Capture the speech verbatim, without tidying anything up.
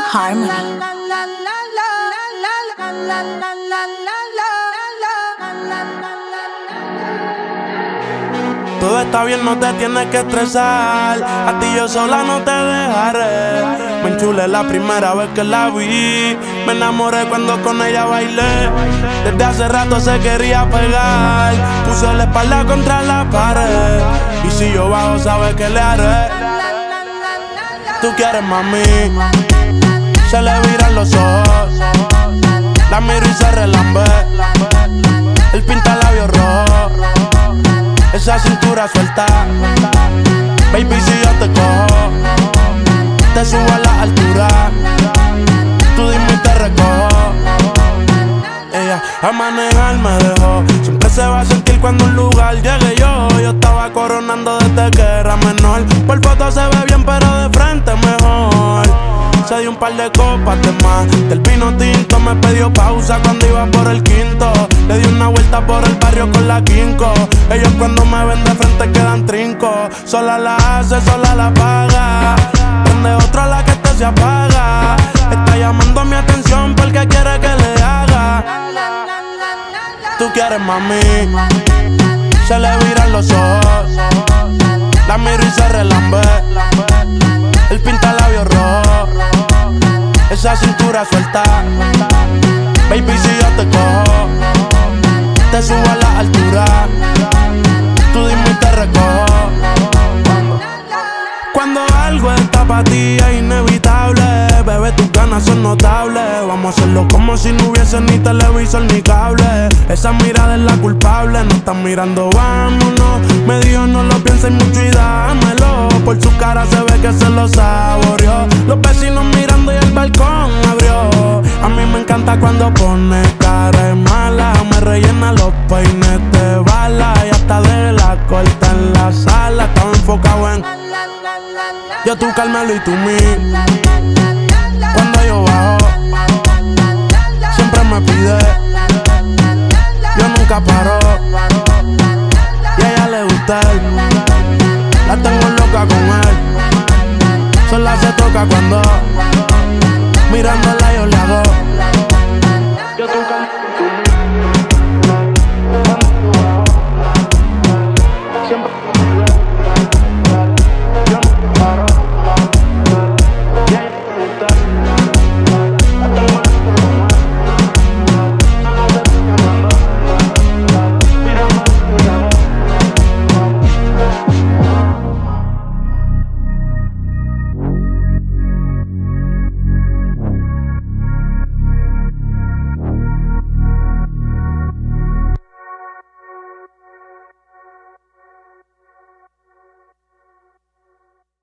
Harmony. Todo está bien, no te tienes que estresar. A ti yo sola no te dejaré. Me enchulé la primera vez que la vi. Me enamoré cuando con ella bailé. Desde hace rato se quería pegar. Puso la espalda contra la pared. Y si yo bajo, sabes que le haré. Tú quieres, mami. Se le viran los ojos. La miro y se relambe. El pinta labios rojo. Esa cintura suelta. Baby, si yo te cojo, te subo a la altura. Tú dime y te recojo. Ella a manejar me dejó. Siempre se va a sentir cuando un lugar llegue yo. Yo estaba coronando desde que era menor. Por foto se ve bien, pero de frente mejor. Se dio un par de copas de más. Del vino tinto me pidió pausa cuando iba por el quinto. Le di una vuelta por el barrio con la quinco. Ellos cuando me ven de frente quedan trinco. Sola la hace, sola la paga. Prende otra la que este se apaga. Está llamando mi atención porque quiere que le haga. Tú quieres, mami. Se le viran los ojos. La miro y se relambe. El pinta labios rojo. Esa cintura suelta. Baby, si yo te cojo, te subo a la altura. Tú dime y te recojo. Cuando algo está para ti es inevitable. Bebé, tus ganas son notables. Vamos a hacerlo como si no hubiese ni televisor ni cable. Esa mirada es la culpable. No están mirando, vámonos. Me dijo no lo pienses mucho y dámelo. Por su cara se ve que se lo saboreó. Los vecinos mirando y el balcón abrió. A mí me encanta cuando pone cara de mala. Me rellena los peines de bala. Y hasta de la corta en la sala. Estaba enfocado en yo, tú, Carmelo y tú, mí. Cuando yo bajo, siempre me pide. Yo nunca paro. Y a ella le gusta él. La tengo loca con él. Sola se toca cuando